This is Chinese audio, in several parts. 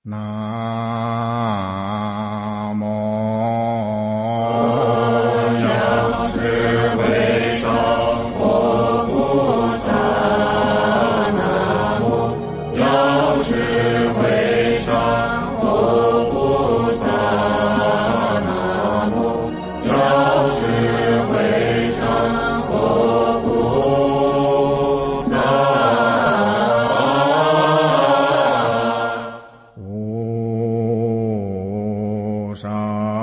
南无药师会上佛菩萨，南无药师会上佛菩萨，南无药师会上佛菩萨。 无上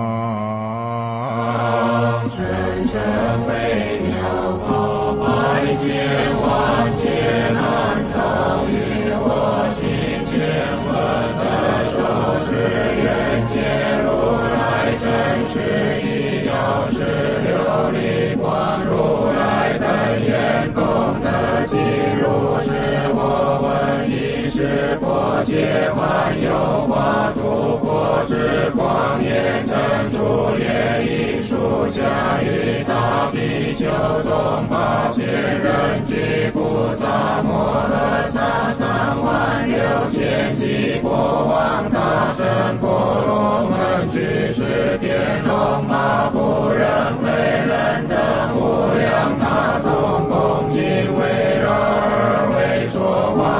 深深微妙法，百千万劫难遭遇，我心间闻得受持愿见如来真实义，药师琉璃光如来本愿功德尽，如是我闻一时破解万有化诸国之光焰珍珠月影树下与大比丘众八千人俱菩萨摩诃萨36000级国王大圣婆罗门居士天龙八部人为人等无量大众恭敬围绕而为说法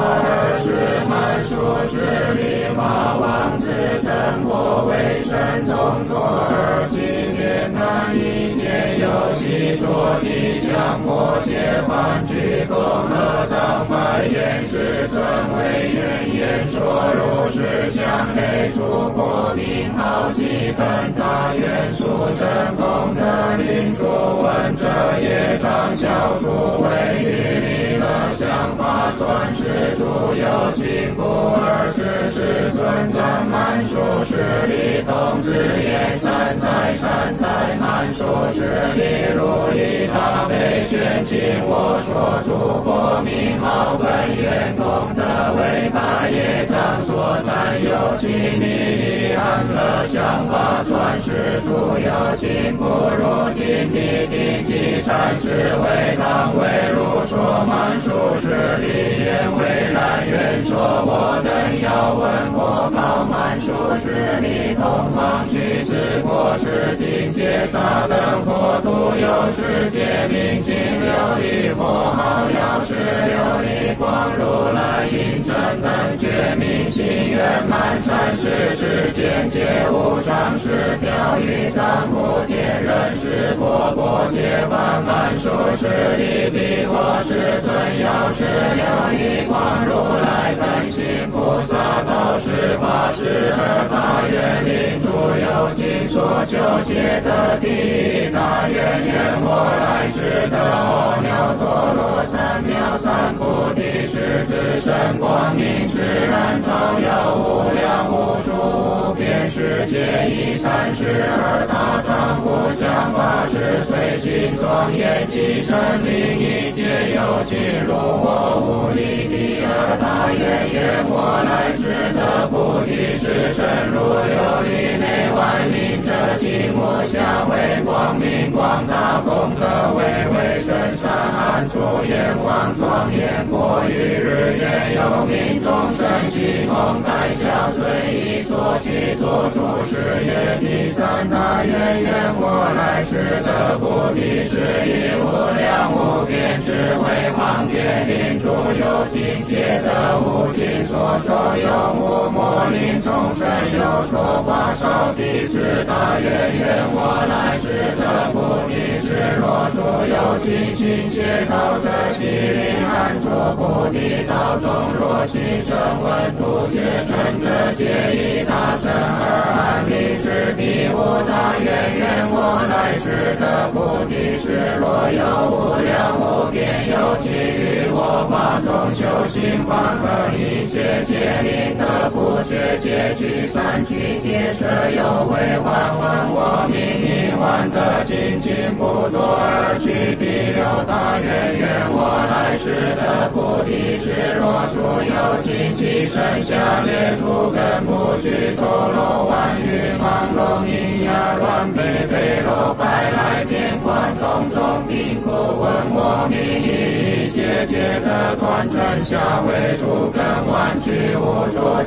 20满数十里法王之真我为身中作而心念难以见有习作地相摩羯梵具共合掌白眼世尊为愿言说如是相类诸佛名号及本大愿殊胜功德令诸闻者业障消除为于离乐相法转世诸有尽故20世尊赞满数十里东之眼三在满数十里如意大悲宣请我说诸佛名号本愿功德为大业障所占有其利益安乐相法转世诸有尽故如今地地即禅师为当为如说满数十里言为然愿说我等要闻佛告满数十里同往须知过世境界沙等佛土有世界明镜琉璃佛号药师琉璃光如来应真等觉明心圆满善事世间皆无上师调御藏菩天人师佛波揭梵满数十里彼我世尊药师琉璃光如来本心菩萨道是法是而大愿令诸有尽所求皆得第一大愿愿我来世得阿耨多罗三藐三菩提是自身光明是然照耀无量无数无边世界一禅师而大丈夫相法是随心庄严即身令一切有尽如我无一第二大愿愿我来世得菩提是深如琉璃内外明者寂目下为光明广大功德为深山安处阎王庄严过于日月有明众生悉蒙代下随意所去做主事业第三大愿愿我来世得菩提是以无量无边智慧方便令诸有尽皆得无尽所受有无魔令众生有所法少第四大愿愿我来世得菩提是若诸有尽心切道者悉令安住菩提道中若悉声闻度觉尘者皆以大乘而安立之第五大愿愿我来世得菩提是若有无量无边有其于我法中修行方分一切皆令得不觉皆具三具皆舍有为还闻我名以还得精进不堕而去第六大愿愿我来世得菩提是若诸有尽其身下列诸根不具错漏万语盲聋喑哑乱背背漏白来天观种种病苦闻我名一切皆得断真下为诸根万具无诸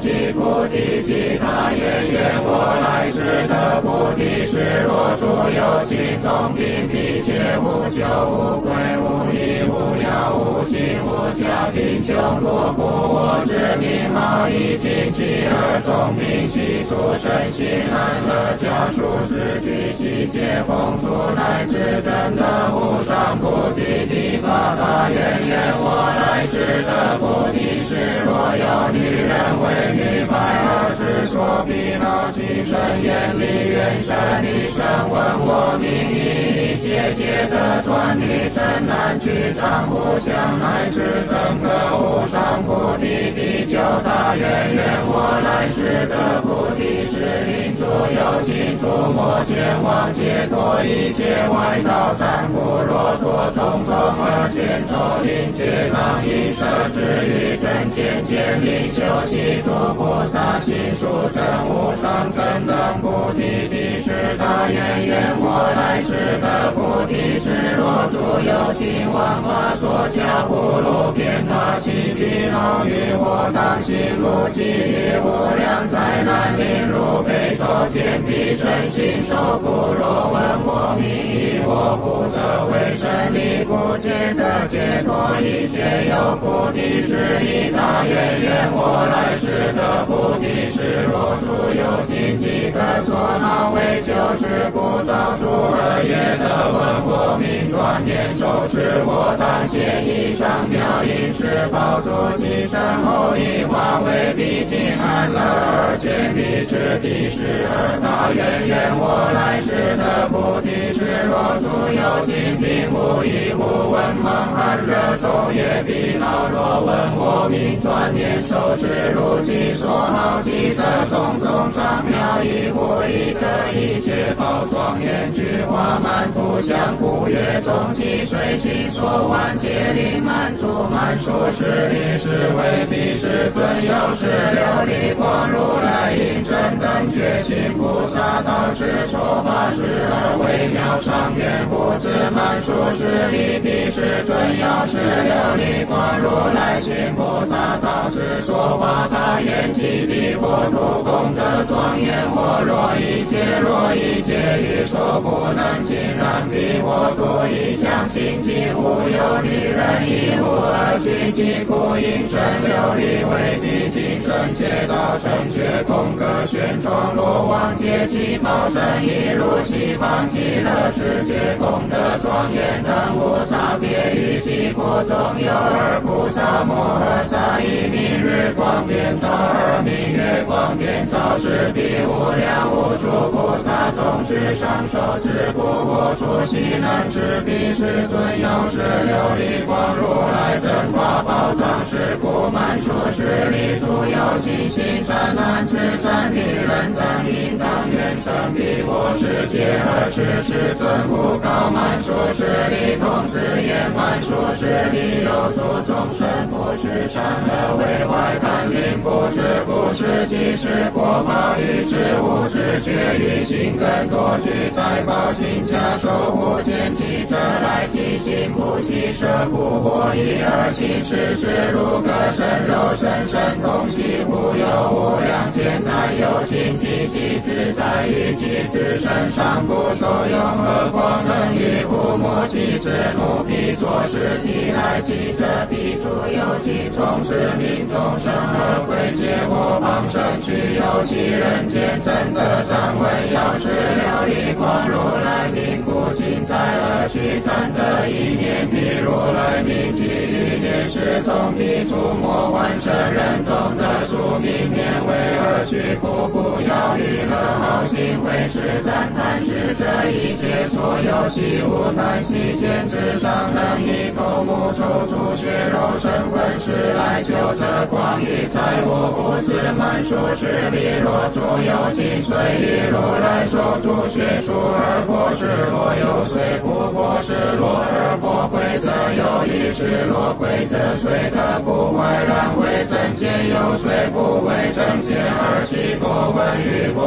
其菩提，其他愿愿我来世的菩提是若诸有情从并必切无求无愧无益无药无心无家贫穷落苦我之名号已尽其而众命悉出身心安乐家属之具悉皆奉出乃至真的无上菩提第八大愿愿我来世的菩提是若有女人为女白儿之所必恼其身眼里愿神女神问我名一切皆得转女真难具藏不相乃至整个无上菩提第九大愿愿我来世的菩提是令诸有情诸魔见妄解脱一切外道暂不若脱种种而见咒令解当以舍之于真见见令修习诸菩萨心术真无上真等菩提第十大愿愿我来世的菩提是若诸有情万法所教不如遍他其必恼于我当心路际遇无量灾难令如悲受见必身心受苦若问我名以我不得为真理不解的解脱一切有菩提是一大愿愿我来世的菩提是若诸有情即可所恼为就是故造诸恶业的问我名转念受持我当现以上妙音是宝珠其身后以化为毕竟安乐而见地之第十二大愿愿我来世的菩提是若诸有情并无一无闻梦安乐昼夜必恼若问我名转念受持如其所好记得种种上妙一无一得一切宝庄严具华满图像古月中其水心所万劫力满足满数十力是为彼是尊有是琉璃光如来应真等觉心菩萨道是说法是而微妙上缘不知满数十力彼是尊有是琉璃光如来心菩萨道是说法大愿其彼国土功德庄严我若一切欲说不能尽然彼我土一向清净无有女人亦无恶趣其苦因身琉璃为地精神切道成觉空格旋转罗网界其报身一如西方极乐世界功德庄严等无差别于其国中有二菩萨摩诃萨以明日光遍照而明月光遍照是彼无量无数菩萨众是上首持不过出悉能持彼是尊有是琉璃光如来真法宝藏是故满数十力诸有心心善难至善女人等应当愿生彼我世界而是尊无高满数十力同时言满数十力有诸众生不是善恶为外看令不知不是即是果报与之无知觉于心更多具财宝亲家守护见其者来其心不惜舍不过一而心事如个身肉身身同系护有无量简单有情其自在于其自身上不受用何况能与父母其之奴婢作事即来其者必出有其从事命众生而归结我旁生去有其人间真的掌闻要是琉璃光如来名故今在而去真的一念譬如来名即于念是从彼出魔幻成人中的宿命念为而去故不要娱乐好心会是赞叹是这一切所有习物叹息见之上能以头目抽出血肉身魂是来救这光与财物不自满数是力若诸有尽随于如来手足血数而波是若有随不波是若而波规则有于是若规则随的不外然为真见有随不为正见而其过问于过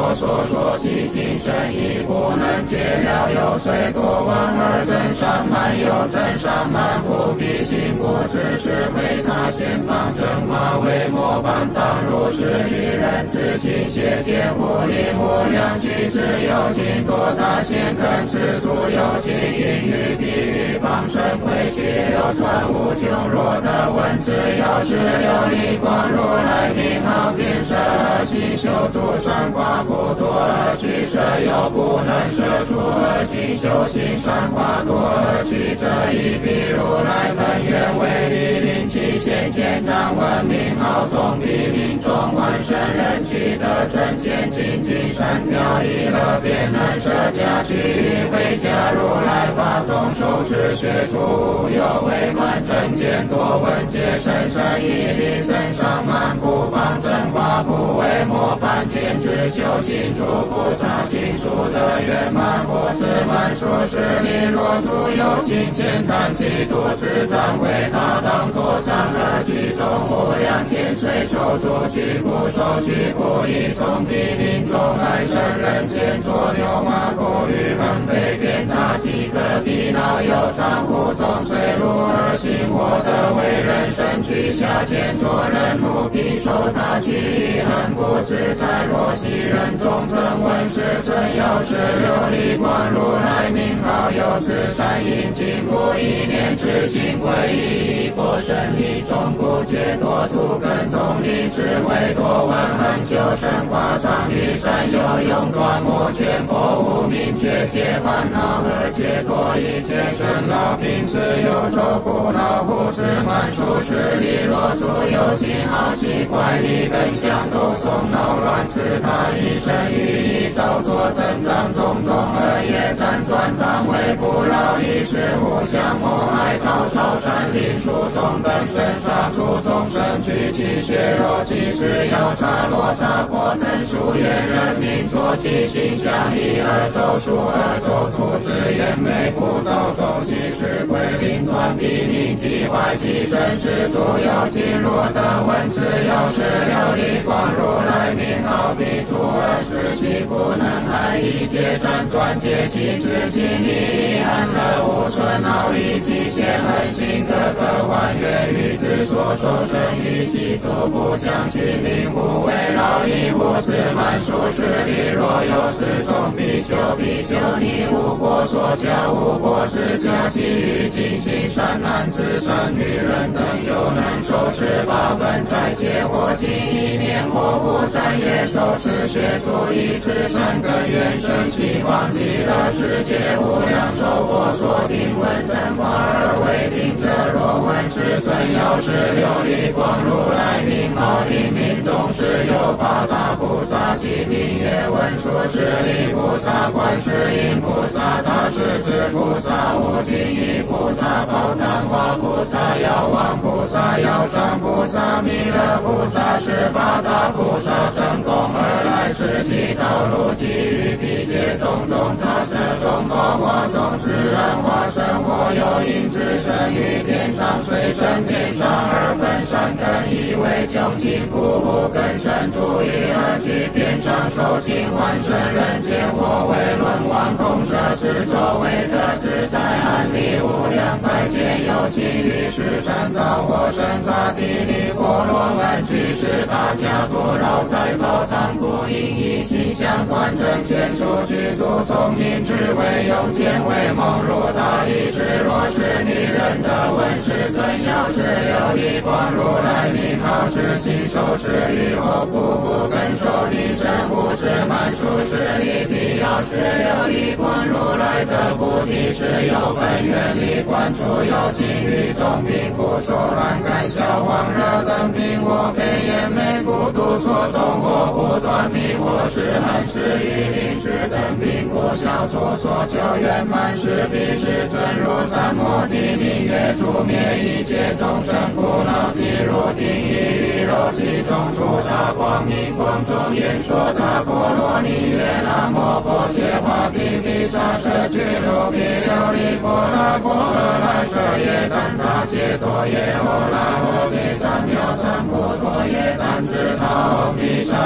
我所说其精神已不能解了，有虽多闻而真上慢，有真上慢不必信，不只是为他先帮真话为模板，当如是与人之情邪见无力无量举止有情多大显根持足有情因于地狱帮身归去流传无穷若的文字有是琉璃光如来名号变色心修诸善法不多取舍又不能舍出心修行善法多取这一笔如来本愿为力令其现前掌闻名号总比命中万圣人取得纯洁清净善调一乐便能舍家去回家如来法中受持学处有为满真见多闻皆深深一力增上满不帮真法不为模板见之修行诸菩萨心数则圆满不是满数是力若诸有情见叹其独自常为他当多善恶举中无量千岁受诸举不受举不以从比命中来生人间作牛马苦欲恨悲变他即可必恼有常护中虽入而行我的为人身躯下见作人奴必受他去恨不知在若昔人中曾闻世尊要是琉璃光如来名号有至善因尽不一念之心归依波神力中不解多出根中力智慧多闻恨救生化常于善有用断魔卷破无明觉解烦恼和解脱一切生老病死忧愁苦恼护持满数十力若诸有情好奇怪力根相都诵恼乱自他一生于一造作增长种种恶业辗转常为不饶一时互相谋害高潮山林树中等身杀出众生取其血肉其实要杀落杀破等数愿人民作其形象一二周数二周出自眼眉不道中其实归灵断必命即坏其身是诸有情若得闻之有是琉璃光如来名号必诸二世系不能害一切辗转皆其之心力安乐无存恼以其现恨心各个万月与之所受生于其足不相其名无为劳以无自满数十力若有四种比丘比丘尼无过所教无过是家其余尽行善男子善女人等有能受持八分财戒或尽一念或不三业受持学处一持善根愿生希望极乐世界无量寿佛所定闻真法而为定者若闻世尊要是琉璃光如来名号令命中是有八大菩萨其名曰文殊师利菩萨观世音菩萨大势至菩萨无尽意菩萨宝丹花菩萨药王菩萨药上菩萨弥勒菩萨是八大菩萨成功而来是其道路给予必解种种杂色中包化中自然化身或有因之身于天上虽生天上而本善根以为穷尽不不根深注意而居天上受尽万圣人间或为论王空舍是周围的自在安利无量百千有情于是山道或深沙地利波罗门居士大家多绕在宝藏故因以心相观正全数具足聪明智慧用见为梦如大力士若是女人的问世尊要是琉璃光如来名号之心受持于我不不根受地身不是满数是力必要是琉璃光如来的菩提是有本愿力观处有情于众病故受乱感消黄热等病或悲眼眉孤独所中或不断迷或是恨是与临时等病故消除所求圆满是必是尊如三摩地名曰除灭一切众生苦恼即入定义于肉其中出大光明光中演说大波罗尼曰南无波切华提毗沙舍俱卢毗琉璃波罗波罗来舍耶丹他揭多耶欧拉欧毗三藐三菩陀耶丹智他唵毗沙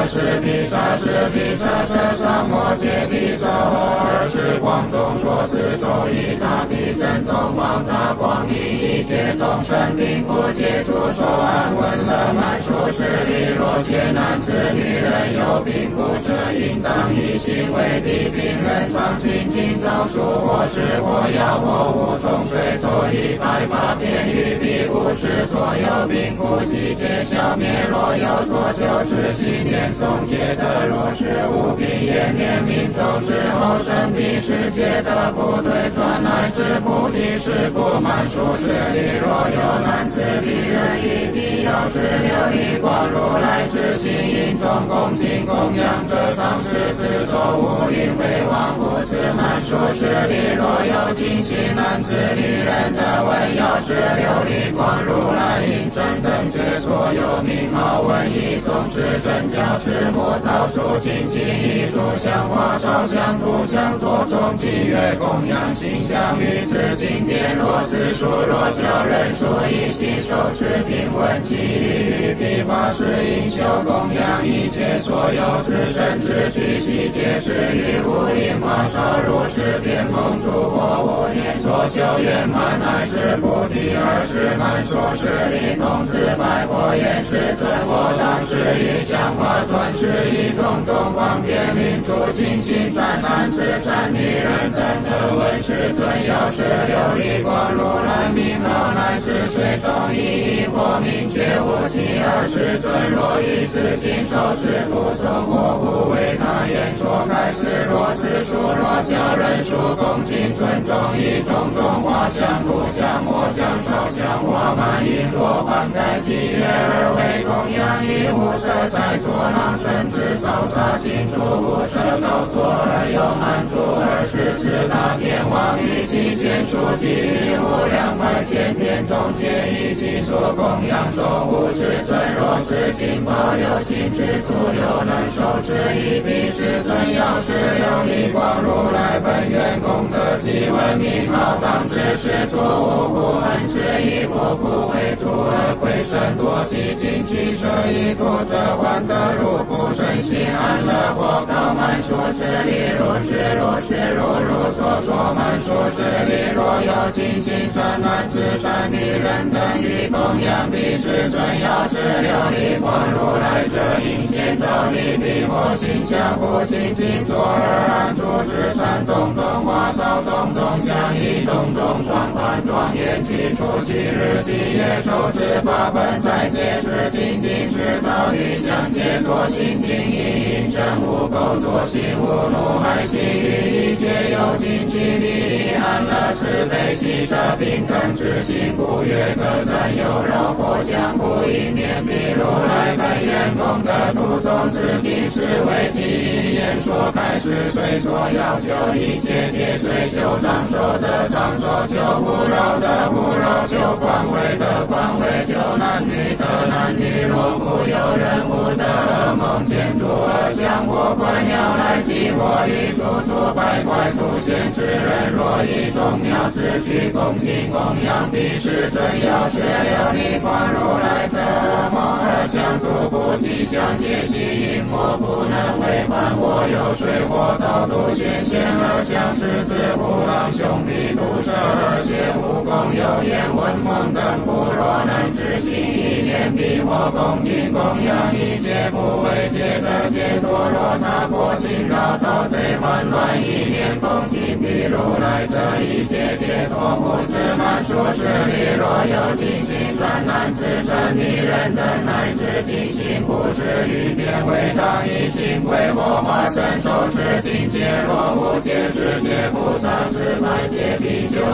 是毗沙是毗沙车上摩揭帝娑尔时光中说是周一大地震动王大光明一切众生并不解除说安稳乐满数是利若劫难之女人有病故者应当以心为地病人常心经早数或是或药或无从水作180遍于彼无是所有病故悉皆消灭若有所求之心念诵皆得如是无病延年命中之后生彼世界的不对传来之菩提是不满数是力若有难之力人于彼有是琉璃光如来之心因中恭敬供养者常是四周无灵为王不知满数是力若有精心难之力人的唯有是琉璃光如来因真等觉所有名号文艺诵持真教持魔造数清净一炷香花烧香涂香作众祭乐供养心香于此经典若知数若教人数一心受持品闻其语彼法是应修供养一切所有之身之具悉皆是于无灵马少如是遍蒙诸我无念所修圆满乃至菩提而是满数是力通知百佛言世尊我当是于香花转世以种种光遍临诸清心善男子善女人等得闻世尊有是琉璃光如来名号乃至水中一或明觉无其而世尊若于此经受持不受我不为他言说开示若知数若教人数恭敬尊重以种种花香涂香魔香烧香花满璎珞幡盖祭乐而为供养以无舍在作囊甚至烧茶行诸无舍高坐而有满足而是四大天王于其眷属其于无量百千天中皆以其所供养受护世尊若是经保有心知足有能受持以彼世尊有是琉璃光如来本愿功德即闻名号当知是错误不恨是以我不为诸恶鬼神多其精气舍以故者还得入不身心安乐或高满数是力如是如是如所说满数是力若有精心善男子善女人等于供养彼世尊要是琉璃光如来者应现照例彼我心相不清净作而安住之善种种花烧种种香以种种双盘庄严其出其日其夜受持八本斋戒是清净是造于相皆作心经以因生无垢作心无怒害心于一切有尽其利益安乐慈悲喜舍平等之心不越可赞有肉或香不应念彼如来本愿功德读诵之经是为其一言说开示虽说要求一切皆虽求长寿的长寿求无肉的无肉求官位的官位求男女的男女若不有人无得梦见诸恶相或观要来击我于诸处百怪出现之人若以众妙之具恭敬供养彼世尊要是琉璃光如来者梦而相助不吉祥皆悉因魔不能违反我有水火道度显现而相是子无浪兄弟毒蛇而且无功有言闻梦等不若能知心一念彼我恭敬供养一切不为戒的解脱若他过境绕道贼患乱一念恭敬彼如来者一切解脱不知满数是力若有精心善男子善女人等乃至精心不是于天为当一心归我化身受持境界若无界世界菩萨是百界比丘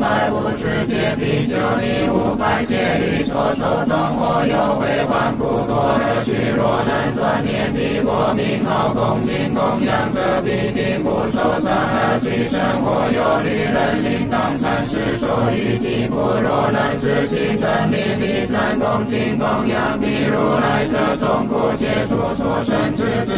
250界比丘尼500界律所受众我有为万不多而具若能算念彼我名号恭敬供养者必定不受伤而具生活有律人领当参事所欲及不若能知心真理力赞恭敬供养彼如来者终不解除所生之自身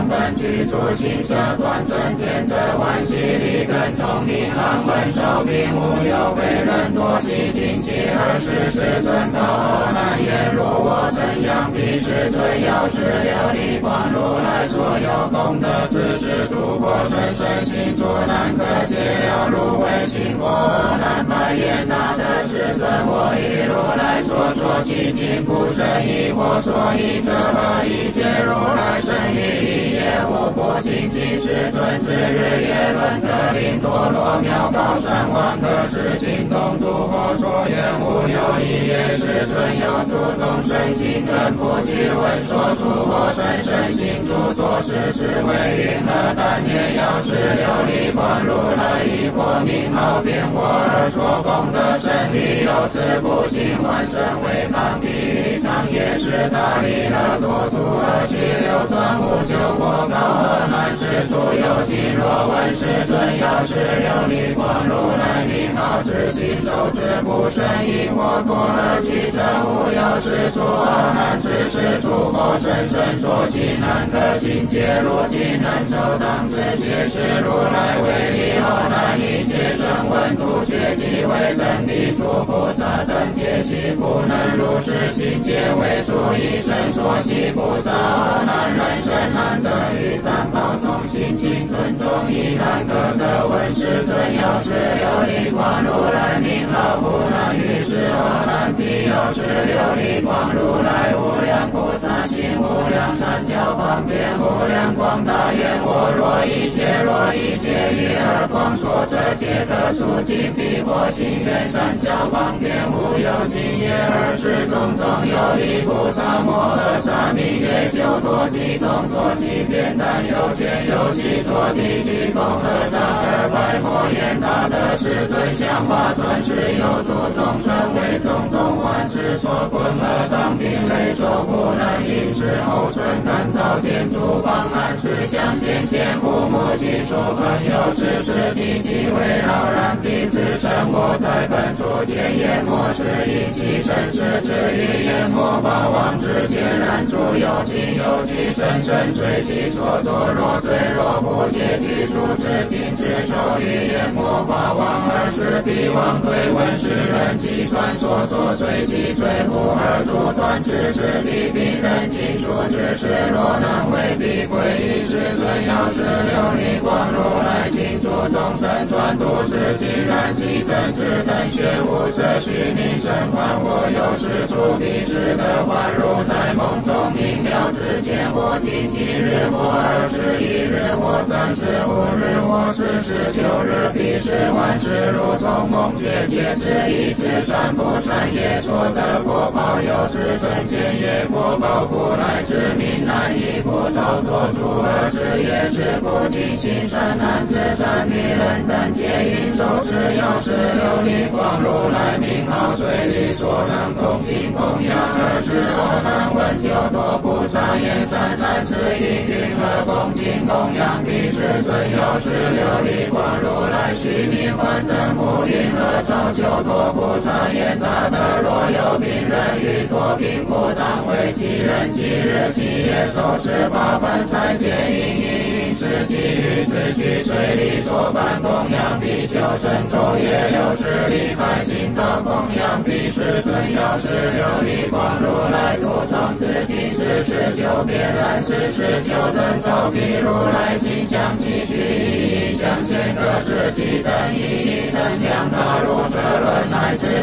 根本具足行舍断尊见者万喜力根聪明安稳少病无有为人多其精气而使世尊高难言如我怎样必世尊要是琉璃光如来所有功德此时诸佛甚深心作难可解了如为心佛难白言大德世尊我以如来所说其经复甚以我所以者何一切如来甚意也无不精进世尊是日夜论可令多罗妙高山万可是情动诸佛所言无有一也世尊有诸众生心根不具闻说诸佛甚深心著作是为云何但念要是琉璃光如来以火名号变火而说功德胜利有此不行万身为旁比常也是大利乐多足而去流传无救火高而难世出有情若问世尊要是琉璃光如来名号之心受之不胜以火多而去者无有是出而难知是出佛甚深说心难可心解如今能受当知解是如来为力而难以解声闻度觉即为等地诸菩萨等解析不能如是心解为出一生说悉菩萨而难人生难得于三宝中心经尊重亦难可得闻世尊有是琉璃光如来名号不能于是而难必有是琉璃光如来无量菩萨心无量善巧方便无量广大愿我若一切于而光说者皆可出尽彼佛心愿善巧方便无有尽也而是种种有一菩萨摩诃萨名曰救脱其中作其变但有见有其作地具功德障而百佛言大德世尊像化转世有诸众生为种种万事所困而障病累受不能因是后存甘草见诸方安世相现前父母亲属朋友知识地即围绕然彼此生活在本处见言莫是因其身世之语言莫法王之见然诸有情有具深深随其所作若罪若不解具数之尽之受语言莫法王而是彼王对问世人计算所作随其罪不而诸断之是彼彼等计数之事若能为彼归于世尊要是琉璃光如来请诸众生转度之尽然其身之等学无色虚名神观我有是出彼时的幻如在梦中明了之间我今7日我21日我35日我49日彼时万事如从梦觉界之一之善不善业所得果报有是尊见业果报不来之名难以不造作诸恶之业是故尽心善男子善女人等皆应受持有是琉璃光如来名号随力所能恭敬供养而是我能闻救多菩萨言三难之因云何恭敬供养彼世尊有是琉璃光如来须弥幻等无云何造救多菩萨言大德若有病人于多病苦当为其人即日起夜受持八分财戒因是基于此具随力所办供养比丘神咒也有是礼拜行道供养彼世尊有是琉璃光如来度从此尽是19遍然是19等照彼如来心相其虚意相现各自其等意等量大如车轮乃至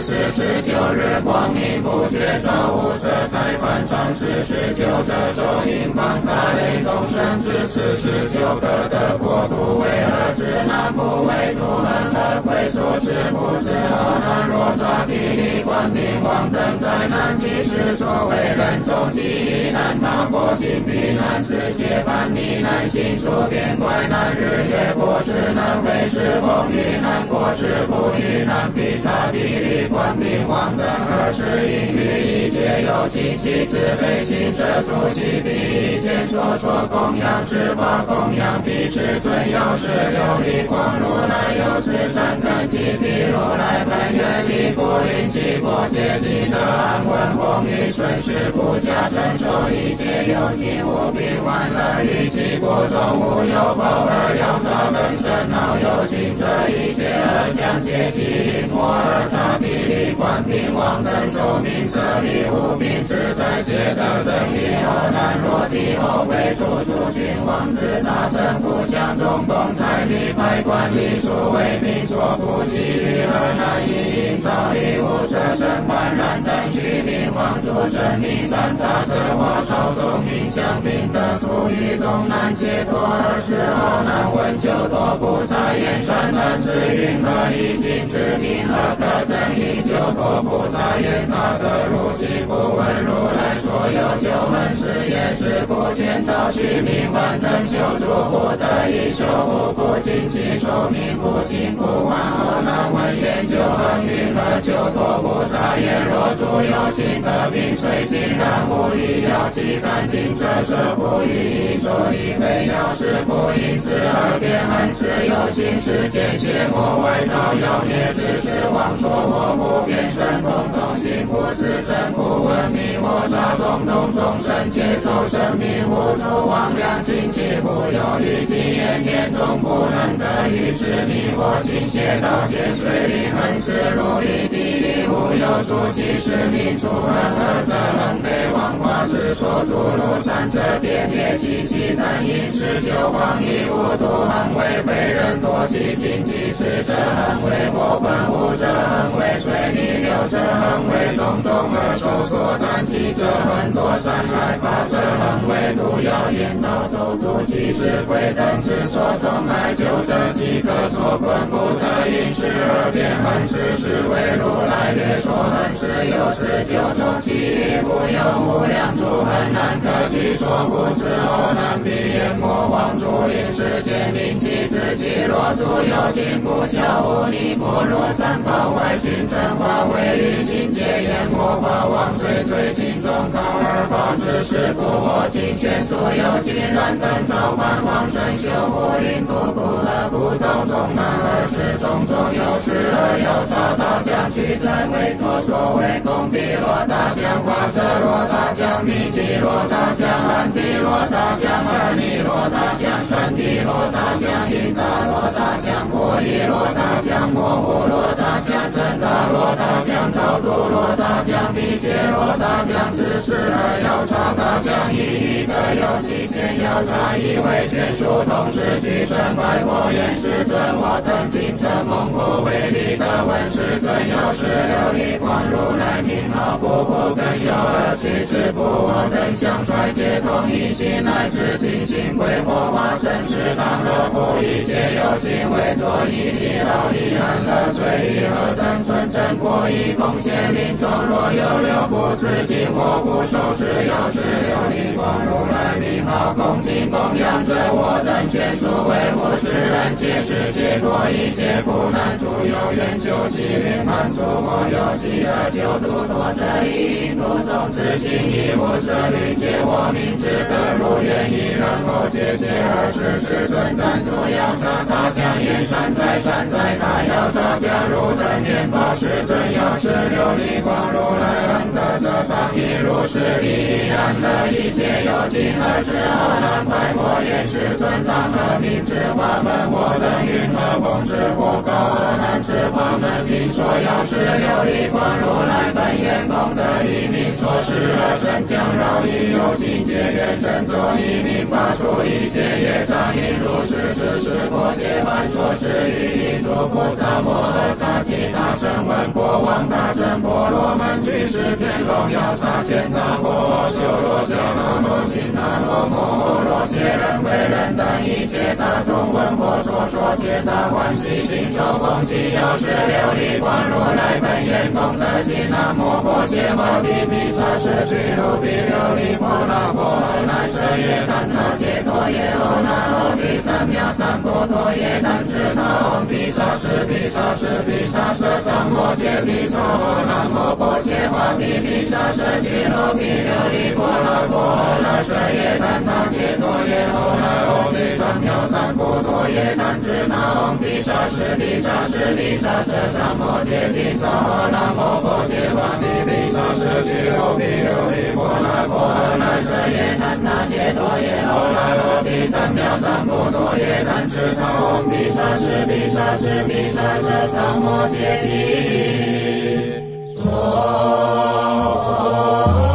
49日光明不觉照无色彩梵上是19者受因方杂类众生至此19个的国度为何知难不为诸门而归所知不知何难若刹地利观定王等灾难其实所谓人众记忆难大过心必难持戒般泥难心术变怪难日月过世难非是风雨难过世不遇难必刹地利观定王等而是因于一切有情其慈悲心舍诸悉彼一切所供养之法供仰彼世尊，又是琉璃光如来，又是善根基彼如来，本愿力故令其国界即得安稳丰裕，顺势不假承受一切有情无病患乐，于其国中无有报而要照等身恼有情者，一切而相皆其因魔而差地理观平王等寿命舍利无病自在皆得正义后难落地后非处处君王子大臣富相中共财力派官吏属为民所不及于而难以应照礼物舍身幡然等居民王主生命善杂色化少众民相平得出于中难解脱而是后难闻救脱菩萨言善难之云何以尽之名何可增益救脱菩萨言大德如其不闻如来所有救闻是也是故劝造须弥万等修诸不得已修不故尽其寿命不尽故万后难闻言救恒云何救脱菩萨言若诸有情得病虽尽然无益药其肝病者是不予以说以非药是不因此而变恨此有情世间邪魔外道妖孽之是妄说我不变神通通行不自真不闻迷惑杀种种众生皆走生命无助妄量尽其不有于今言念中不能得于之迷惑心邪道见水灵恨是如意地狱无有诸其是命除恨何则能被王化之所诸如山者颠跌兮兮但因是九荒亦无度恨为非人多其尽其事者恨为火本无者恨为水逆流者恨为种种而受所担其者恨多善害怕者恨为毒药引导走出其事鬼等之所中来救者即可所困不得因是而变恨是是为如来略说恨是有是九种其余不有无量诸恨难可据说故此后难必淹没王主临世间令其自己若诸有情不孝无力不若三宝外君真化为于心界淹没法王虽最轻重考而报之事故我尽劝诸有情人等造反往生修护令度故而不造众难而是种种有事而有找到将去在为错所谓公比罗大将化者罗大将密集罗大将安地罗大将二尼罗大将三地罗大将因大罗大将破译罗大将模糊罗大将真大罗大将超度罗大将地界罗大将此事而要查大将一个有期限要查一位眷属同时举身拜佛言世尊我等今者蒙古为力的问世尊有是琉璃光如来名号不复更有而去之不我等相衰皆同一心乃至尽心归火化身是当何不一切有情为作一地老一安乐随遇何等纯真过一贡献临终若有六不自尽我不受之有是琉璃光如来名号恭敬供养着我等眷属为无世人皆是解脱一切苦难诸有缘救其灵满足我有疾而救度多者一度众之心亦无舍虑解我明知得如愿以然后结界而是世尊赞助要查大将言善哉善哉大要查加入等念报世尊有是琉璃光如来安得者上一如是利益安乐一切有情而是阿难白佛言世尊当何名之法门我等云何奉之或高阿难之法门并说要是琉璃光如来本愿功德一名说是而身将饶益有情皆愿身作一名拔除一切业障因如是是是佛界万说是于一诸菩萨摩诃萨其大圣闻国王大臣婆罗门居士天龙要察见大婆修罗迦那罗金那罗摩诃罗伽人为人等一切大众闻佛说皆大欢喜心受恭喜要是琉璃光如来本愿功德尽南无婆伽摩地毗沙世俱卢毗琉璃婆那婆诃那舍耶怛那揭陀耶欧那欧帝三藐三菩陀耶怛智那唵毗沙世毗沙世毗沙舍三摩揭谛娑诃南无婆伽摩地毗沙世俱卢毗琉璃婆那婆诃那舍耶怛那揭陀耶欧那欧帝三藐耶南支那唵毗沙士毗沙士毗沙舍三摩揭毗萨哈那摩婆揭瓦毗毗沙士俱卢毗琉璃波那波诃那舍耶南那揭多耶欧那罗毗三藐三不多耶南支那唵毗沙士毗沙士毗沙舍三摩揭毗娑